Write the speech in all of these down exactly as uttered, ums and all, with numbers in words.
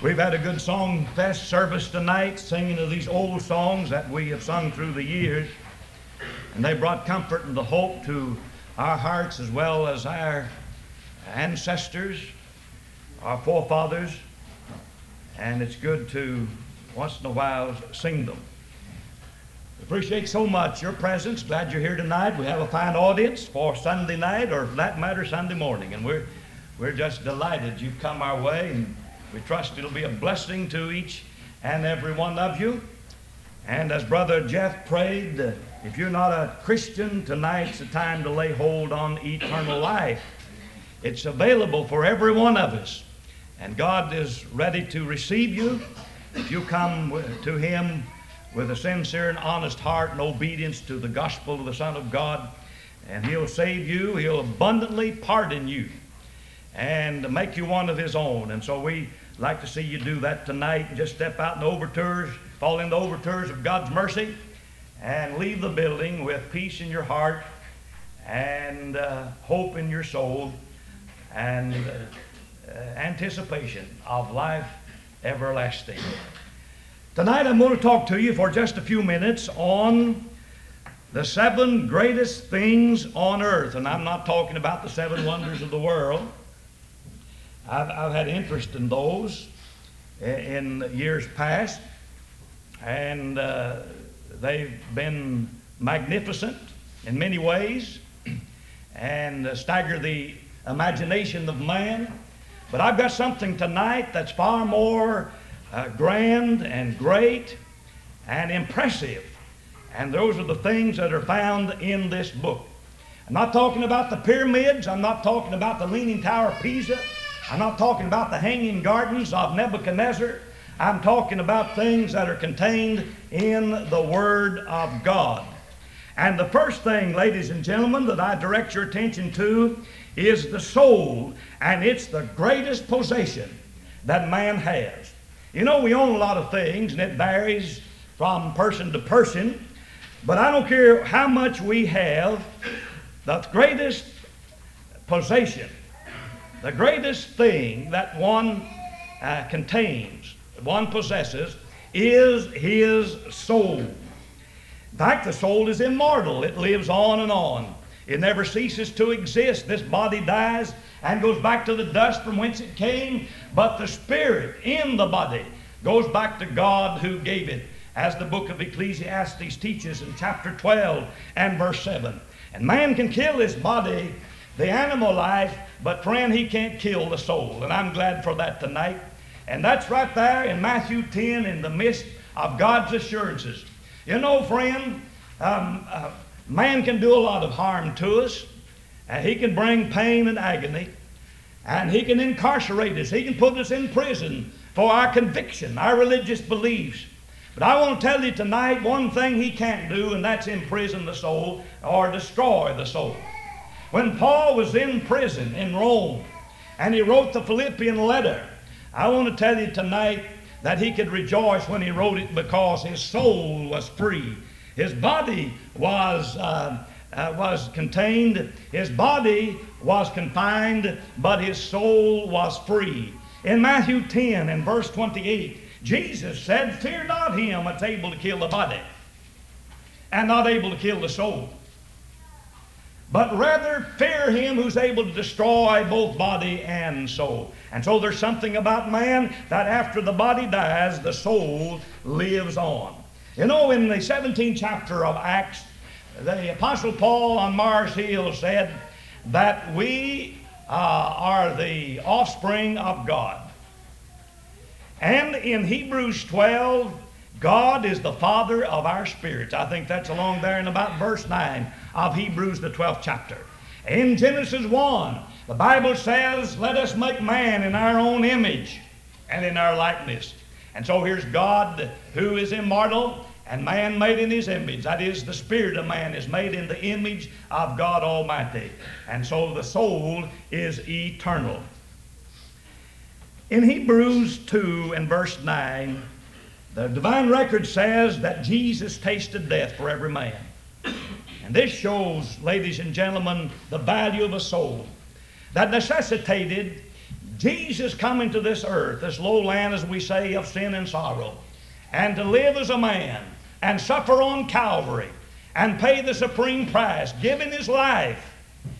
We've had a good song fest service tonight, singing of these old songs that we have sung through the years. And they brought comfort and the hope to our hearts as well as our ancestors, our forefathers. And it's good to once in a while sing them. Appreciate so much your presence. Glad you're here tonight. We have a fine audience for Sunday night, or for that matter, Sunday morning. And we're, we're just delighted you've come our way, and we trust it'll be a blessing to each and every one of you. And as Brother Jeff prayed, uh, if you're not a Christian, tonight's the time to lay hold on eternal life. It's available for every one of us. And God is ready to receive you if you come w- to Him with a sincere and honest heart and obedience to the gospel of the Son of God. And He'll save you. He'll abundantly pardon you and make you one of His own. And so we like to see you do that tonight, and just step out in the overtures, fall in the overtures of God's mercy, and leave the building with peace in your heart and uh, hope in your soul and uh, uh, anticipation of life everlasting. Tonight I'm going to talk to you for just a few minutes on the seven greatest things on earth. And I'm not talking about the seven wonders of the world. I've, I've had interest in those in years past, and uh, they've been magnificent in many ways and uh, stagger the imagination of man. But I've got something tonight that's far more uh, grand and great and impressive, and those are the things that are found in this book. I'm not talking about the pyramids. I'm not talking about the Leaning Tower of Pisa. I'm not talking about the hanging gardens of Nebuchadnezzar. I'm talking about things that are contained in the Word of God. And the first thing, ladies and gentlemen, that I direct your attention to is the soul, and it's the greatest possession that man has. You know, we own a lot of things, and it varies from person to person, but I don't care how much we have, the greatest possession, the greatest thing that one uh, contains, one possesses, is his soul. In fact, the soul is immortal. It lives on and on. It never ceases to exist. This body dies and goes back to the dust from whence it came, but the spirit in the body goes back to God who gave it, as the book of Ecclesiastes teaches in chapter twelve and verse seven. And man can kill his body, the animal life, but friend, he can't kill the soul. And I'm glad for that tonight. And that's right there in Matthew ten, in the midst of God's assurances. You know, friend, um, uh, man can do a lot of harm to us. And he can bring pain and agony. And he can incarcerate us. He can put us in prison for our conviction, our religious beliefs. But I want to tell you tonight one thing he can't do, and that's imprison the soul or destroy the soul. When Paul was in prison in Rome and he wrote the Philippian letter, I want to tell you tonight that he could rejoice when he wrote it, because his soul was free. His body was, uh, uh, was contained, his body was confined, but his soul was free. In Matthew ten and verse twenty-eight, Jesus said, "Fear not him that's able to kill the body and not able to kill the soul, but rather fear him who's able to destroy both body and soul." And so there's something about man that after the body dies, the soul lives on. You know, in the seventeenth chapter of Acts, the Apostle Paul on Mars Hill said that we uh, are the offspring of God. And in Hebrews twelve, God is the Father of our spirits. I think that's along there in about verse nine of Hebrews, the twelfth chapter. In Genesis one, the Bible says, "Let us make man in our own image and in our likeness." And so here's God who is immortal, and man made in his image. That is, the spirit of man is made in the image of God Almighty. And so the soul is eternal. In Hebrews two and verse nine, the divine record says that Jesus tasted death for every man. And this shows, ladies and gentlemen, the value of a soul that necessitated Jesus coming to this earth, this low land, as we say, of sin and sorrow, and to live as a man and suffer on Calvary and pay the supreme price, giving his life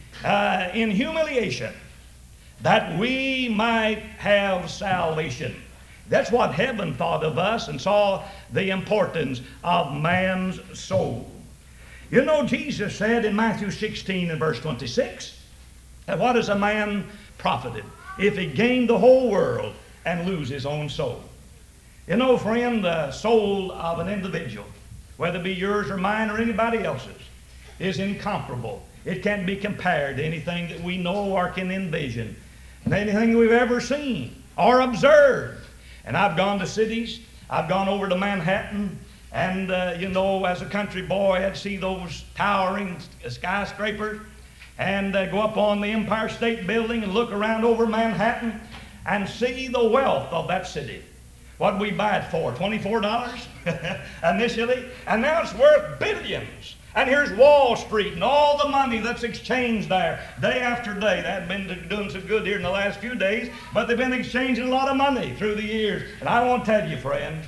uh, in humiliation that we might have salvation. That's what heaven thought of us and saw the importance of man's soul. You know, Jesus said in Matthew sixteen and verse twenty-six, that what is a man profited if he gained the whole world and lose his own soul? You know, friend, the soul of an individual, whether it be yours or mine or anybody else's, is incomparable. It can't be compared to anything that we know or can envision, and anything we've ever seen or observed. And I've gone to cities, I've gone over to Manhattan, and uh, you know, as a country boy, I'd see those towering skyscrapers, and uh, go up on the Empire State Building and look around over Manhattan and see the wealth of that city. What did we buy it for? twenty-four dollars initially, and now it's worth billions. And here's Wall Street and all the money that's exchanged there day after day. They haven't been doing so good here in the last few days, but they've been exchanging a lot of money through the years. And I want to tell you, friend,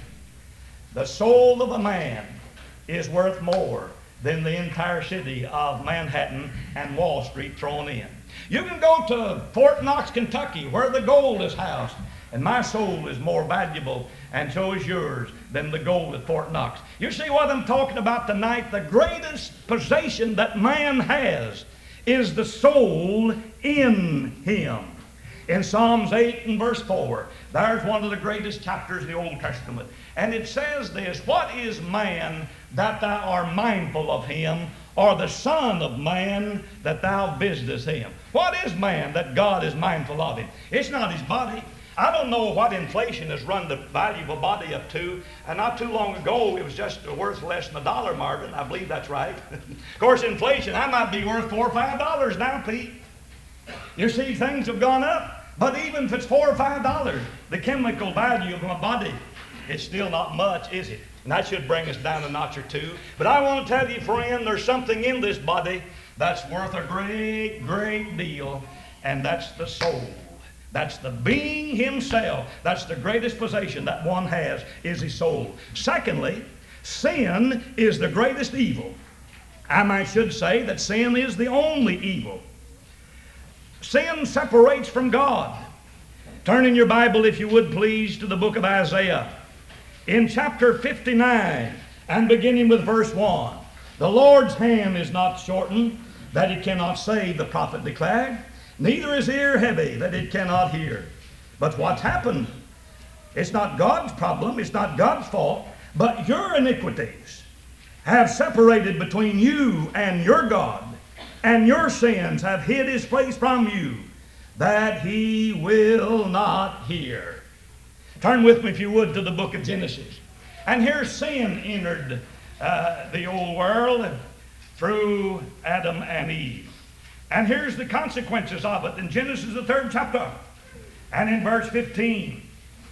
the soul of a man is worth more than the entire city of Manhattan and Wall Street thrown in. You can go to Fort Knox, Kentucky, where the gold is housed, and my soul is more valuable, and so is yours, than the gold at Fort Knox. You see what I'm talking about tonight? The greatest possession that man has is the soul in him. In Psalms eight and verse four, there's one of the greatest chapters in the Old Testament. And it says this, what is man that thou art mindful of him, or the son of man that thou visitest him? What is man that God is mindful of him? It's not his body. I don't know what inflation has run the value of a body up to, and not too long ago it was just worth less than a dollar, Marvin. I believe that's right. Of course, inflation, I might be worth four or five dollars now, Pete. You see, things have gone up, but even if it's four or five dollars, the chemical value of my body, it's still not much, is it? And that should bring us down a notch or two. But I want to tell you, friend, there's something in this body that's worth a great, great deal, and that's the soul. That's the being himself. That's the greatest possession that one has, is his soul. Secondly, sin is the greatest evil. I might should say that sin is the only evil. Sin separates from God. Turn in your Bible, if you would please, to the book of Isaiah. In chapter fifty-nine, and beginning with verse one, the Lord's hand is not shortened, that it cannot save, the prophet declared. Neither is ear heavy, that it cannot hear. But what's happened? It's not God's problem, it's not God's fault, but your iniquities have separated between you and your God, and your sins have hid his face from you, that he will not hear. Turn with me, if you would, to the book of Genesis. And here sin entered uh, the old world through Adam and Eve. And here's the consequences of it in Genesis, the third chapter, and in verse fifteen.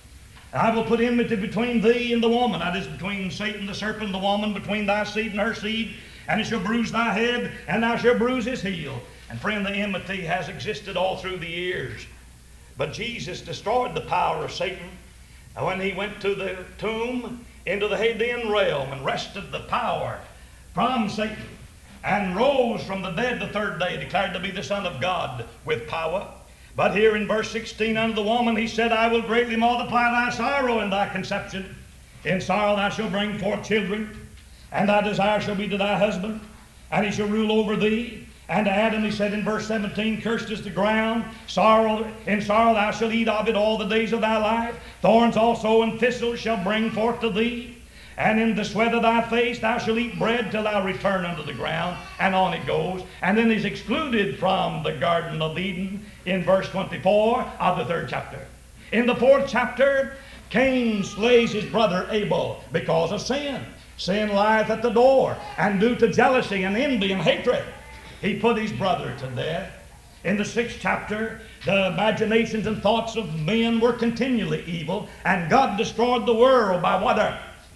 I will put enmity between thee and the woman, that is, between Satan the serpent and the woman, between thy seed and her seed, and it shall bruise thy head, and thou shalt bruise his heel. And friend, the enmity has existed all through the years. But Jesus destroyed the power of Satan when he went to the tomb, into the Hadean realm, and wrested the power from Satan, and rose from the dead the third day, declared to be the Son of God with power. But here in verse sixteen, unto the woman he said, I will greatly multiply thy sorrow in thy conception. In sorrow thou shalt bring forth children, and thy desire shall be to thy husband, and he shall rule over thee. And to Adam he said in verse seventeen, cursed is the ground, sorrow, in sorrow thou shalt eat of it all the days of thy life. Thorns also and thistles shall bring forth to thee. And in the sweat of thy face thou shalt eat bread till thou return unto the ground. And on it goes. And then he's excluded from the Garden of Eden in verse twenty-four of the third chapter. In the fourth chapter, Cain slays his brother Abel because of sin. Sin lieth at the door, and due to jealousy and envy and hatred, he put his brother to death. In the sixth chapter, the imaginations and thoughts of men were continually evil, and God destroyed the world by water.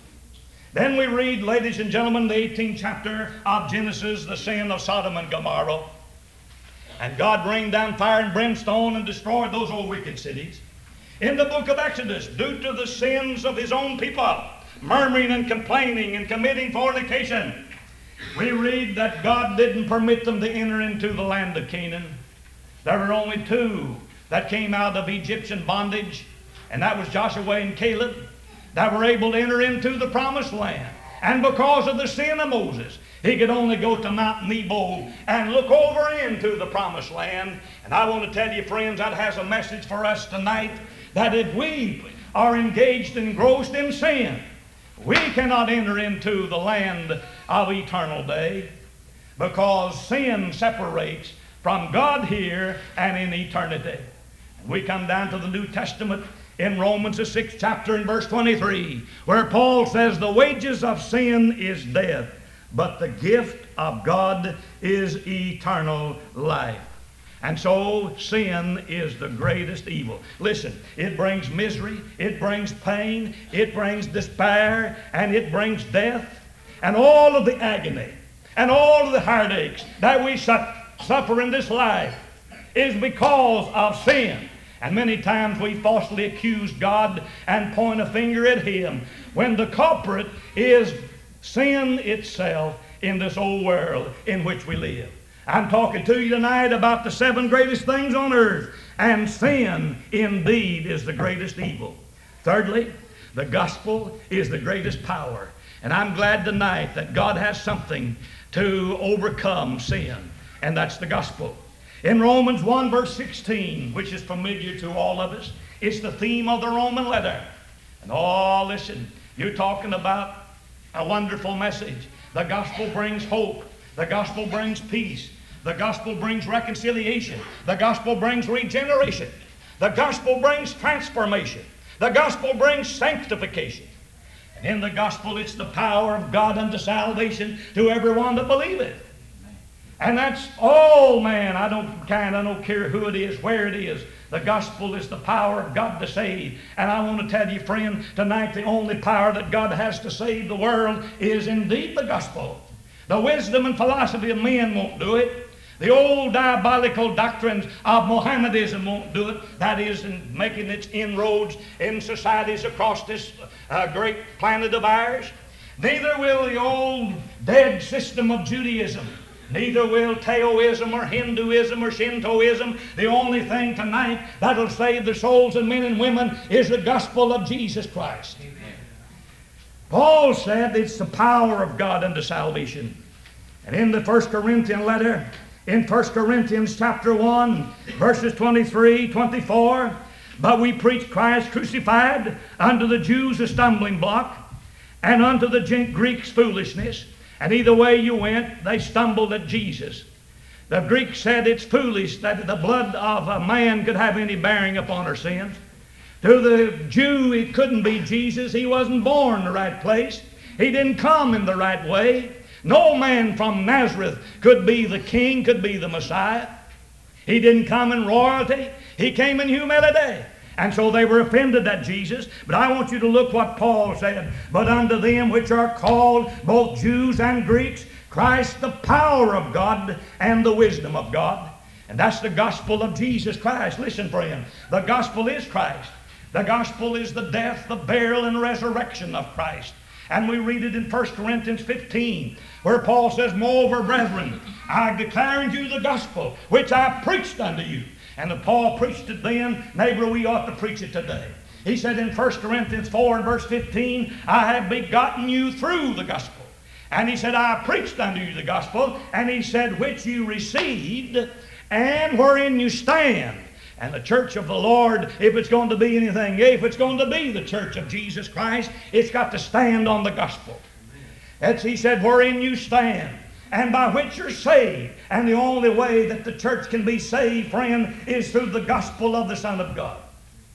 Then we read, ladies and gentlemen, the eighteenth chapter of Genesis, the sin of Sodom and Gomorrah. And God rained down fire and brimstone and destroyed those old wicked cities. In the book of Exodus, due to the sins of his own people, murmuring and complaining and committing fornication, we read that God didn't permit them to enter into the land of Canaan. There were only two that came out of Egyptian bondage, and that was Joshua and Caleb, that were able to enter into the promised land. And because of the sin of Moses, he could only go to Mount Nebo and look over into the promised land. And I want to tell you, friends, that has a message for us tonight, that if we are engaged and engrossed in sin, we cannot enter into the land of eternal day, because sin separates from God here and in eternity. And we come down to the New Testament in Romans, the sixth chapter, in verse twenty-three, where Paul says, the wages of sin is death, but the gift of God is eternal life. And so sin is the greatest evil. Listen, it brings misery, it brings pain, it brings despair, and it brings death, and all of the agony, and all of the heartaches that we su- suffer in this life is because of sin. And many times we falsely accuse God and point a finger at him, when the culprit is sin itself in this old world in which we live. I'm talking to you tonight about the seven greatest things on earth, and sin indeed is the greatest evil. Thirdly, the gospel is the greatest power. And I'm glad tonight that God has something to overcome sin, and that's the gospel. In Romans one verse sixteen, which is familiar to all of us, it's the theme of the Roman letter. And oh, listen, you're talking about a wonderful message. The gospel brings hope. The gospel brings peace. The gospel brings reconciliation. The gospel brings regeneration. The gospel brings transformation. The gospel brings sanctification. And in the gospel, it's the power of God unto salvation to everyone that believeth. And that's all, man. I don't kind, I don't care who it is, where it is. The gospel is the power of God to save. And I want to tell you, friend, tonight the only power that God has to save the world is indeed the gospel. The wisdom and philosophy of men won't do it. The old diabolical doctrines of Mohammedanism won't do it. That is, in making its inroads in societies across this uh, great planet of ours. Neither will the old dead system of Judaism. Neither will Taoism or Hinduism or Shintoism. The only thing tonight that'll save the souls of men and women is the gospel of Jesus Christ. Amen. Paul said it's the power of God unto salvation. And in the First Corinthians letter, in First Corinthians chapter one, verses twenty-three, twenty-four, but we preach Christ crucified, unto the Jews a stumbling block, and unto the Greeks foolishness. And either way you went, they stumbled at Jesus. The Greeks said it's foolish that the blood of a man could have any bearing upon our sins. To the Jew, it couldn't be Jesus. He wasn't born in the right place. He didn't come in the right way. No man from Nazareth could be the king, could be the Messiah. He didn't come in royalty. He came in humility. And so they were offended at Jesus. But I want you to look what Paul said. But unto them which are called, both Jews and Greeks, Christ the power of God and the wisdom of God. And that's the gospel of Jesus Christ. Listen, friend, the gospel is Christ. The gospel is the death, the burial, and resurrection of Christ. And we read it in First Corinthians fifteen, where Paul says, moreover, brethren, I declare unto you the gospel, which I preached unto you. And if Paul preached it then, neighbor, we ought to preach it today. He said in First Corinthians four and verse fifteen, I have begotten you through the gospel. And he said, I preached unto you the gospel. And he said, which you received, and wherein you stand. And the church of the Lord, if it's going to be anything, if it's going to be the church of Jesus Christ, it's got to stand on the gospel. That's, he said, wherein you stand, and by which you're saved. And the only way that the church can be saved, friend, is through the gospel of the Son of God.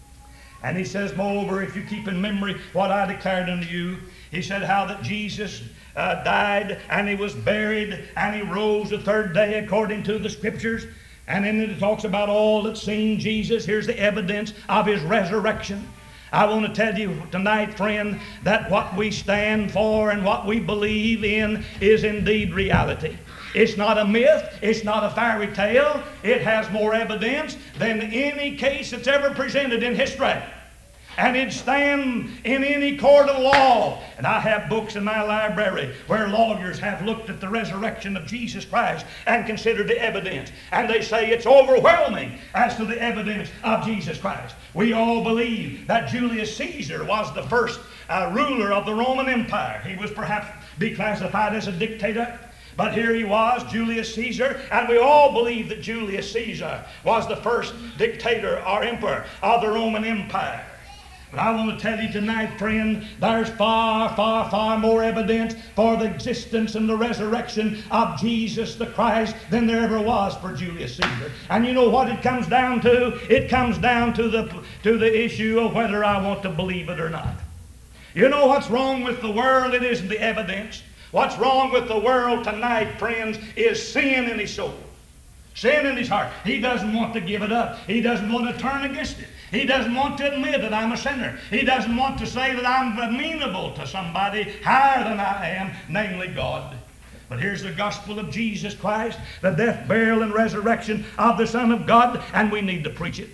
And he says, moreover, if you keep in memory what I declared unto you, he said how that Jesus uh, died, and he was buried, and he rose the third day according to the Scriptures. And then it talks about all that seen Jesus. Here's the evidence of his resurrection. I want to tell you tonight, friend, that what we stand for and what we believe in is indeed reality. It's not a myth. It's not a fairy tale. It has more evidence than any case that's ever presented in history. And it stands in any court of law. And I have books in my library where lawyers have looked at the resurrection of Jesus Christ and considered the evidence. And they say it's overwhelming as to the evidence of Jesus Christ. We all believe that Julius Caesar was the first uh, ruler of the Roman Empire. He was perhaps be classified as a dictator. But here he was, Julius Caesar, and we all believe that Julius Caesar was the first dictator or emperor of the Roman Empire. But I want to tell you tonight, friend, there's far, far, far more evidence for the existence and the resurrection of Jesus the Christ than there ever was for Julius Caesar. And you know what it comes down to? It comes down to the, to the issue of whether I want to believe it or not. You know what's wrong with the world? It isn't the evidence. What's wrong with the world tonight, friends, is sin in his soul. Sin in his heart. He doesn't want to give it up. He doesn't want to turn against it. He doesn't want to admit that I'm a sinner. He doesn't want to say that I'm amenable to somebody higher than I am, namely God. But here's the gospel of Jesus Christ, the death, burial, and resurrection of the Son of God, and we need to preach it.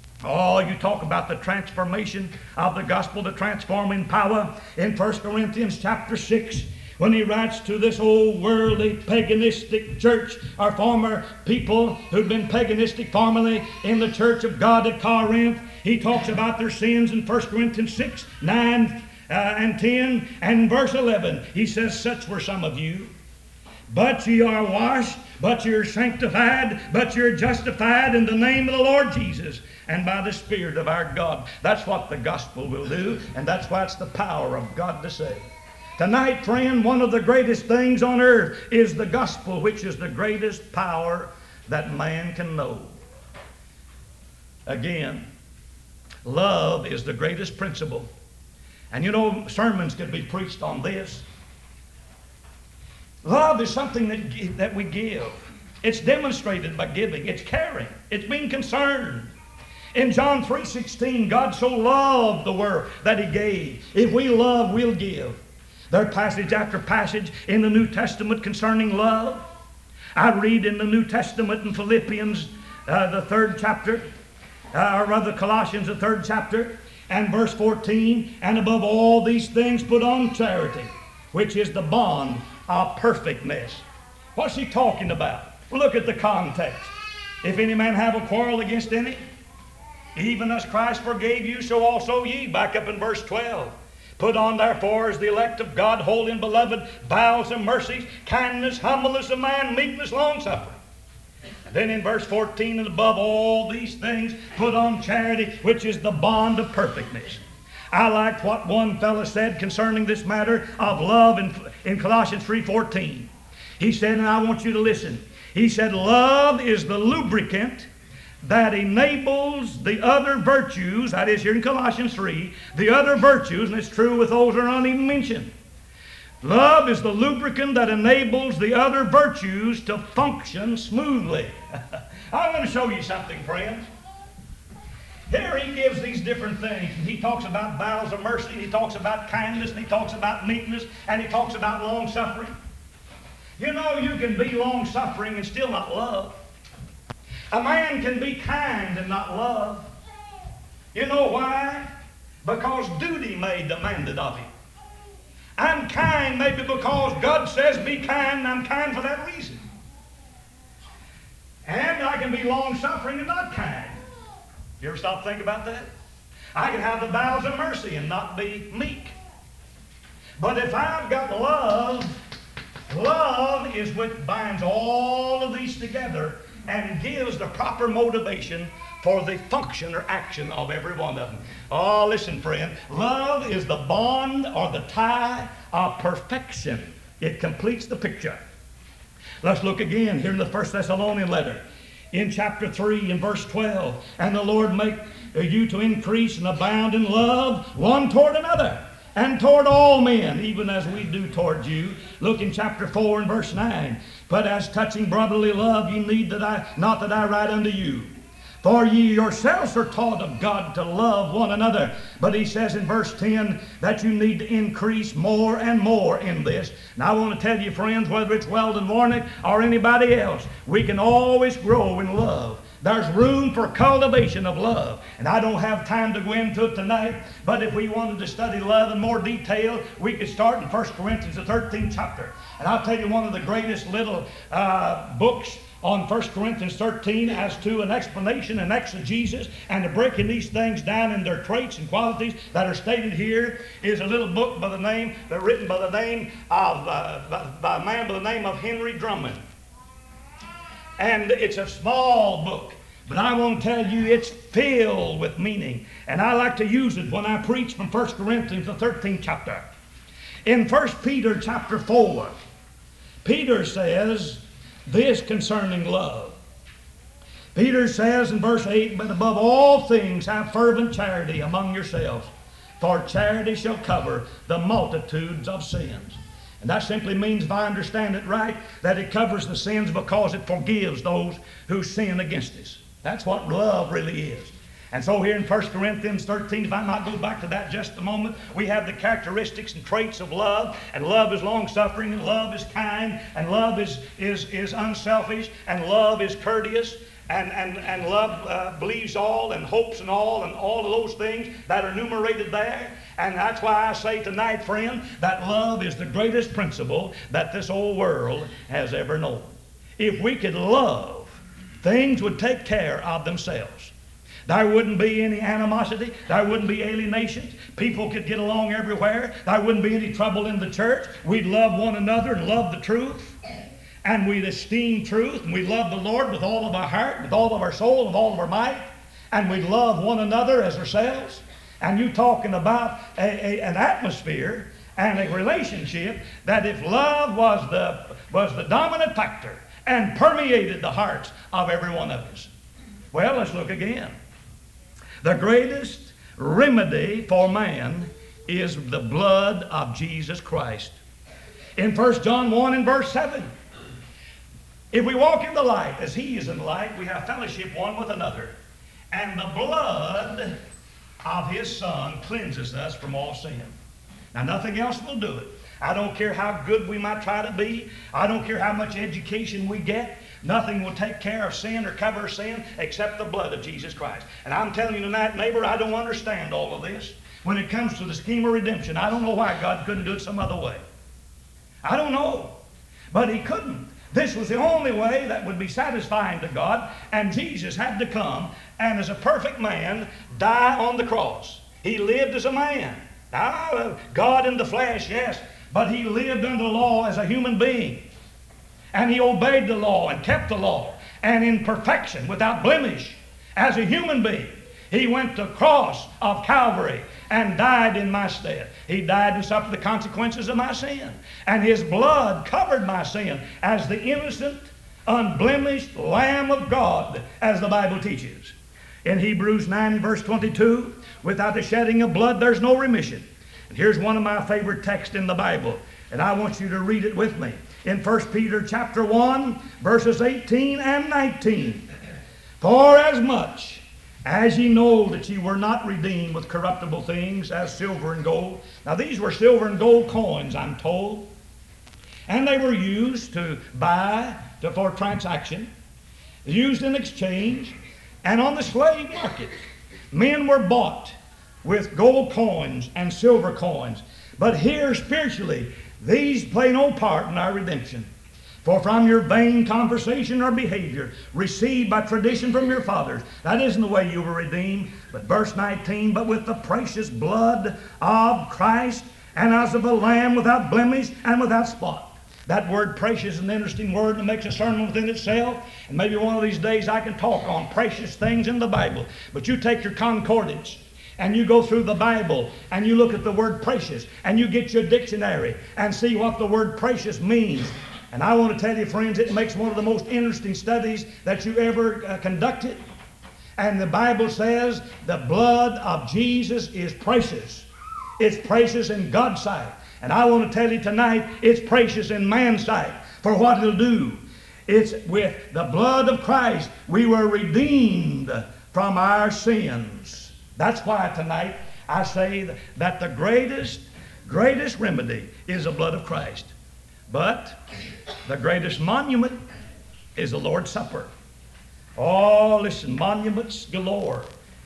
Oh, you talk about the transformation of the gospel, the transforming power in First Corinthians chapter six. When he writes to this old worldly paganistic church, or former people who'd been paganistic formerly in the church of God at Corinth, he talks about their sins in First Corinthians six, nine, uh, and ten, and verse eleven. He says, such were some of you. But ye are washed, but you're sanctified, but you're justified in the name of the Lord Jesus and by the Spirit of our God. That's what the gospel will do, and that's why it's the power of God to save. Tonight, friend, one of the greatest things on earth is the gospel, which is the greatest power that man can know. Again, love is the greatest principle. And you know, sermons could be preached on this. Love is something that, that we give. It's demonstrated by giving. It's caring. It's being concerned. In John three sixteen, God so loved the world that he gave. If we love, we'll give. There's passage after passage in the New Testament concerning love. I read in the New Testament in Philippians, uh, the third chapter, uh, or rather Colossians, the third chapter, and verse fourteen, and above all these things put on charity, which is the bond of perfectness. What's he talking about? Look at the context. If any man have a quarrel against any, even as Christ forgave you, so also ye. Back up in verse twelve. Put on therefore as the elect of God, holy and beloved, bowels and mercies, kindness, humbleness of mind, meekness, long-suffering. And then in verse fourteen, and above all these things, put on charity, which is the bond of perfectness. I liked what one fellow said concerning this matter of love in, in Colossians three fourteen. He said, and I want you to listen, he said, love is the lubricant that enables the other virtues, that is here in Colossians three, the other virtues, and it's true with those that are not even mentioned. Love is the lubricant that enables the other virtues to function smoothly. I want to show you something, friends. Here he gives these different things. He talks about bowels of mercy, he talks about kindness, and he talks about meekness, and he talks about long-suffering. You know, you can be long-suffering and still not love. A man can be kind and not love. You know why? Because duty may demand it of him. I'm kind maybe because God says be kind, and I'm kind for that reason. And I can be long-suffering and not kind. You ever stop to think about that? I can have the bowels of mercy and not be meek. But if I've got love, love is what binds all of these together and gives the proper motivation for the function or action of every one of them. Oh, listen, friend. Love is the bond or the tie of perfection. It completes the picture. Let's look again here in the First Thessalonian letter. In chapter three, in verse twelve. And the Lord make you to increase and abound in love one toward another, and toward all men, even as we do toward you. Look in chapter four and verse nine. But as touching brotherly love, ye need that I, not that I write unto you. For ye yourselves are taught of God to love one another. But he says in verse ten that you need to increase more and more in this. And I want to tell you, friends, whether it's Weldon Warnick or anybody else, we can always grow in love. There's room for cultivation of love. And I don't have time to go into it tonight, but if we wanted to study love in more detail, we could start in First Corinthians, the thirteenth chapter. And I'll tell you one of the greatest little uh, books on First Corinthians thirteen as to an explanation and exegesis and to breaking these things down in their traits and qualities that are stated here is a little book by the name, uh, written by the name of, uh, by, by a man by the name of Henry Drummond. And it's a small book, but I want to tell you it's filled with meaning. And I like to use it when I preach from First Corinthians, the thirteenth chapter. In First Peter chapter four, Peter says this concerning love. Peter says in verse eight, but above all things have fervent charity among yourselves, for charity shall cover the multitudes of sins. And that simply means, if I understand it right, that it covers the sins because it forgives those who sin against us. That's what love really is. And so here in First Corinthians thirteen, if I might go back to that just a moment, we have the characteristics and traits of love. And love is long-suffering, and love is kind, and love is, is, is unselfish, and love is courteous, and, and, and love uh, believes all, and hopes and all, and all of those things that are enumerated there. And that's why I say tonight, friend, that love is the greatest principle that this old world has ever known. If we could love, things would take care of themselves. There wouldn't be any animosity. There wouldn't be alienation. People could get along everywhere. There wouldn't be any trouble in the church. We'd love one another and love the truth. And we'd esteem truth. And we'd love the Lord with all of our heart, with all of our soul, with all of our might. And we'd love one another as ourselves. And you talking about a, a, an atmosphere and a relationship that if love was the, was the dominant factor and permeated the hearts of every one of us. Well, let's look again. The greatest remedy for man is the blood of Jesus Christ. In First John one and verse seven, if we walk in the light as he is in the light, we have fellowship one with another. And the blood of his Son cleanses us from all sin. Now, nothing else will do it. I don't care how good we might try to be. I don't care how much education we get. Nothing will take care of sin or cover sin except the blood of Jesus Christ. And I'm telling you tonight, neighbor, I don't understand all of this. When it comes to the scheme of redemption, I don't know why God couldn't do it some other way. I don't know. But he couldn't. This was the only way that would be satisfying to God, and Jesus had to come and as a perfect man die on the cross. He lived as a man. Now, God in the flesh, yes, but he lived under the law as a human being. And he obeyed the law and kept the law. And in perfection, without blemish, as a human being, he went to the cross of Calvary and died in my stead. He died and suffered the consequences of my sin. And his blood covered my sin as the innocent, unblemished Lamb of God, as the Bible teaches. In Hebrews nine verse twenty-two, without the shedding of blood, there's no remission. And here's one of my favorite texts in the Bible, and I want you to read it with me. In First Peter chapter one, verses eighteen and nineteen. For as much as ye know that ye were not redeemed with corruptible things as silver and gold. Now these were silver and gold coins, I'm told. And they were used to buy, to, for transaction, used in exchange. And on the slave market, men were bought with gold coins and silver coins. But here spiritually, these play no part in our redemption. For from your vain conversation or behavior, received by tradition from your fathers, that isn't the way you were redeemed. But verse nineteen, but with the precious blood of Christ, and as of a lamb without blemish and without spot. That word precious is an interesting word and it makes a sermon within itself. And maybe one of these days I can talk on precious things in the Bible. But you take your concordance and you go through the Bible and you look at the word precious and you get your dictionary and see what the word precious means. And I want to tell you, friends, it makes one of the most interesting studies that you ever uh, conducted. And the Bible says the blood of Jesus is precious. It's precious in God's sight. And I want to tell you tonight, it's precious in man's sight. For what it'll do, It's with the blood of Christ we were redeemed from our sins. That's why tonight I say that the greatest, greatest remedy is the blood of Christ. But the greatest monument is the Lord's Supper. Oh, listen, monuments galore.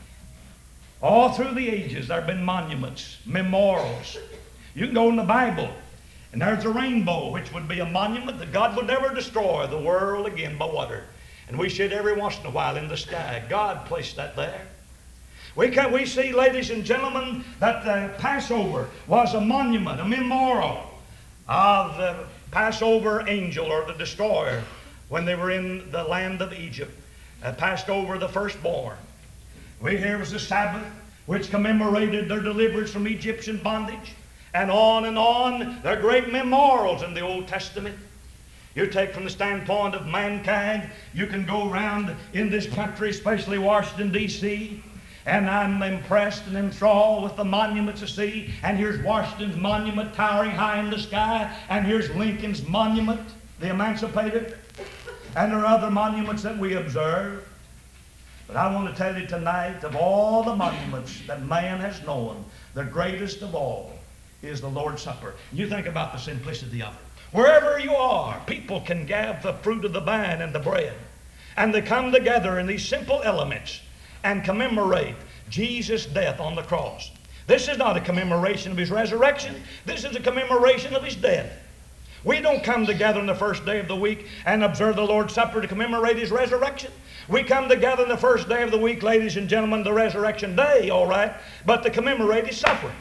All through the ages there have been monuments, memorials. You can go in the Bible, and there's a rainbow, which would be a monument that God would never destroy the world again by water. And we see it every once in a while in the sky. God placed that there. We, can, we see, ladies and gentlemen, that the Passover was a monument, a memorial of the Passover angel or the destroyer when they were in the land of Egypt, uh, passed over the firstborn. We hear it was the Sabbath, which commemorated their deliverance from Egyptian bondage. And on and on, there are great memorials in the Old Testament. You take from the standpoint of mankind, you can go around in this country, especially Washington, D C, and I'm impressed and enthralled with the monuments I see. And here's Washington's monument towering high in the sky, and here's Lincoln's monument, the Emancipator. And there are other monuments that we observe. But I want to tell you tonight, of all the monuments that man has known, the greatest of all is the Lord's Supper. You think about the simplicity of it. Wherever you are, people can gather the fruit of the vine and the bread. And they come together in these simple elements and commemorate Jesus' death on the cross. This is not a commemoration of his resurrection. This is a commemoration of his death. We don't come together on the first day of the week and observe the Lord's Supper to commemorate his resurrection. We come together on the first day of the week, ladies and gentlemen, the resurrection day, all right, but to commemorate his suffering.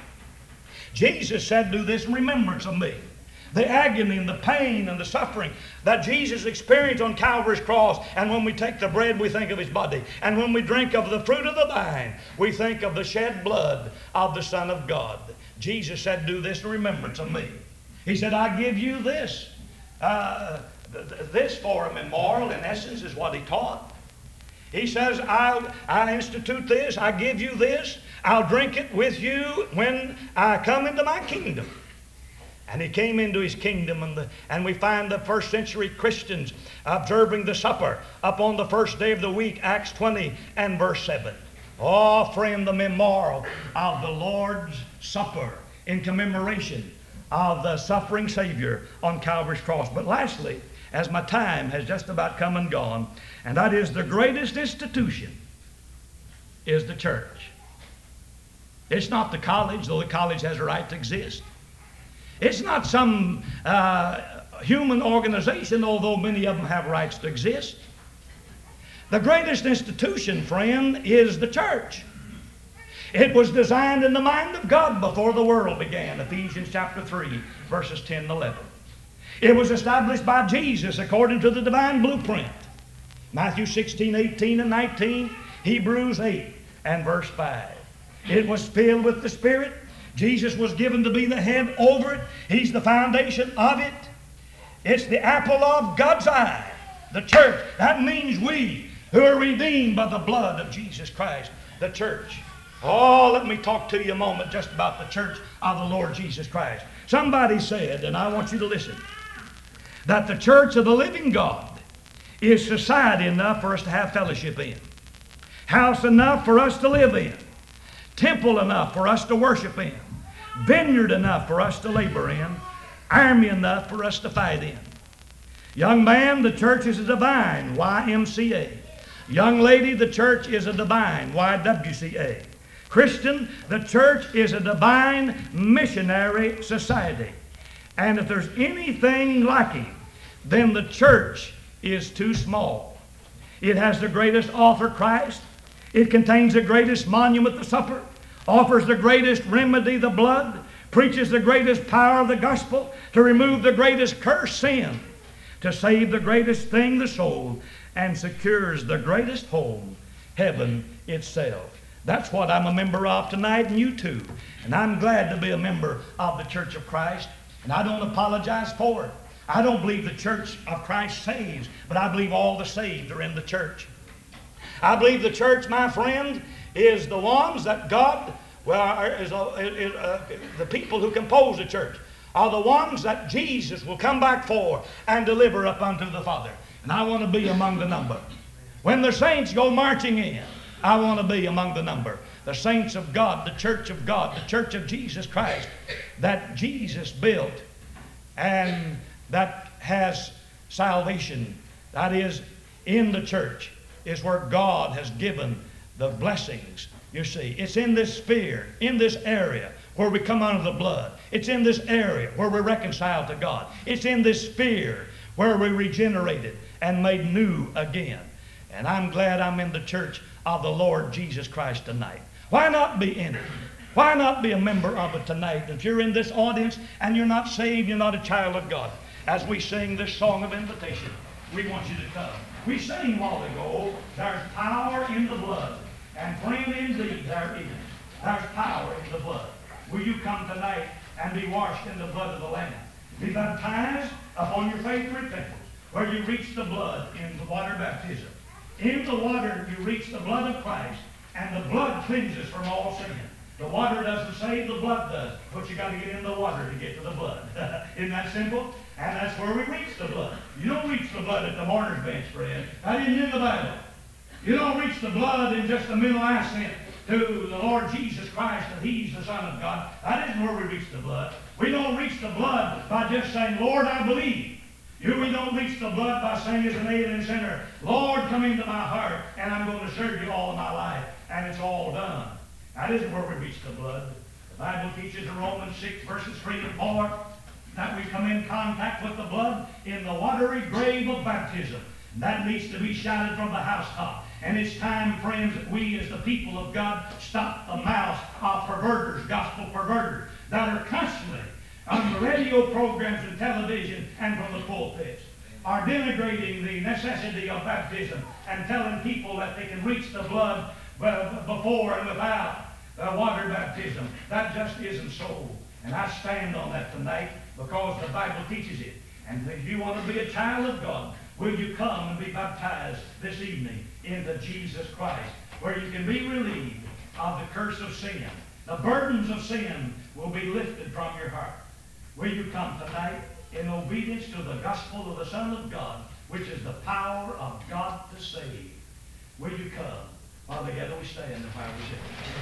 Jesus said, do this in remembrance of me. The agony and the pain and the suffering that Jesus experienced on Calvary's cross. And when we take the bread, we think of his body. And when we drink of the fruit of the vine, we think of the shed blood of the Son of God. Jesus said, do this in remembrance of me. He said, I give you this. Uh, th th this for a memorial, in essence, is what he taught. He says, I'll, I institute this, I give you this, I'll drink it with you when I come into my kingdom. And he came into his kingdom, and, the, and we find the first century Christians observing the supper up on the first day of the week, Acts twenty and verse seven. Oh, friend, the memorial of the Lord's Supper in commemoration of the suffering Savior on Calvary's cross. But lastly, as my time has just about come and gone, and that is the greatest institution is the church. It's not the college, though the college has a right to exist. It's not some uh, human organization, although many of them have rights to exist. The greatest institution, friend, is the church. It was designed in the mind of God before the world began, Ephesians chapter three, verses ten and eleven. It was established by Jesus according to the divine blueprint, Matthew sixteen, eighteen, and nineteen, Hebrews eight and verse five. It was filled with the Spirit. Jesus was given to be the head over it. He's the foundation of it. It's the apple of God's eye, the church. That means we who are redeemed by the blood of Jesus Christ, the church. Oh, let me talk to you a moment just about the church of the Lord Jesus Christ. Somebody said, and I want you to listen, that the church of the living God is society enough for us to have fellowship in, house enough for us to live in, temple enough for us to worship in, vineyard enough for us to labor in, army enough for us to fight in. Young man, the church is a divine Y M C A. Young lady, the church is a divine Y W C A. Christian, the church is a divine missionary society. And if there's anything lacking, then the church is too small. It has the greatest author, Christ. It contains the greatest monument, the supper, offers the greatest remedy, the blood, preaches the greatest power of the gospel to remove the greatest curse, sin, to save the greatest thing, the soul, and secures the greatest home, heaven itself. That's what I'm a member of tonight, and you too. And I'm glad to be a member of the Church of Christ, and I don't apologize for it. I don't believe the Church of Christ saves, but I believe all the saved are in the church. I believe the church, my friend, is the ones that God, well, is, is, uh, the people who compose the church are the ones that Jesus will come back for and deliver up unto the Father. And I want to be among the number. When the saints go marching in, I want to be among the number. The saints of God, the church of God, the church of Jesus Christ that Jesus built and that has salvation. That is, in the church is where God has given the blessings. You see, it's in this sphere, in this area where we come under the blood. It's in this area where we're reconciled to God. It's in this sphere where we're regenerated and made new again. And I'm glad I'm in the church of the Lord Jesus Christ tonight. Why not be in it? Why not be a member of it tonight? If you're in this audience and you're not saved, you're not a child of God. As we sing this song of invitation, we want you to come. We sang a while ago, there's power in the blood. And friend, indeed there is. There's power in the blood. Will you come tonight and be washed in the blood of the Lamb? Be baptized upon your faith and repentance, where you reach the blood in the water baptism. In the water you reach the blood of Christ, and the blood cleanses from all sin. The water doesn't save, the blood does. But you got to get in the water to get to the blood. Isn't that simple? And that's where we reach the blood. You don't reach the blood at the mourner's bench, friend. That isn't in the Bible. You don't reach the blood in just a mental assent to the Lord Jesus Christ that He's the Son of God. That isn't where we reach the blood. We don't reach the blood by just saying, Lord, I believe. You, we don't reach the blood by saying as an alien sinner, Lord, come into my heart, and I'm going to serve you all of my life, and it's all done. That isn't where we reach the blood. The Bible teaches in Romans six, verses three and four, that we come in contact with the blood in the watery grave of baptism. That needs to be shouted from the housetop. And it's time, friends, that we as the people of God stop the mouths of perverters, gospel perverters, that are constantly on the radio programs and television and from the pulpits, are denigrating the necessity of baptism and telling people that they can reach the blood before and without uh, water baptism. That just isn't so. And I stand on that tonight because the Bible teaches it. And if you want to be a child of God, will you come and be baptized this evening into Jesus Christ, where you can be relieved of the curse of sin. The burdens of sin will be lifted from your heart. Will you come tonight in obedience to the gospel of the Son of God, which is the power of God to save? Will you come? While together we stand and while we sing.